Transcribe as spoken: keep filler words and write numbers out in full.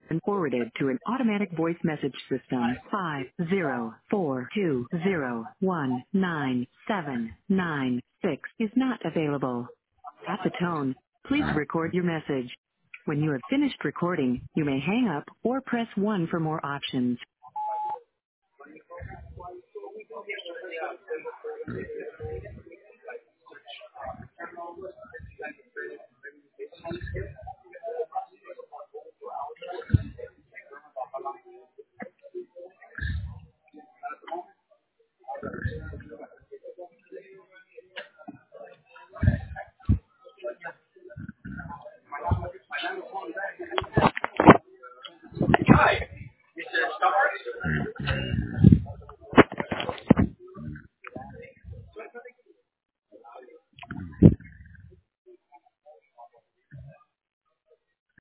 and forwarded to an automatic voice message system. Five zero four two zero one nine seven nine six is not available. At the tone, please record your message. When you have finished recording, you may hang up or press one for more options.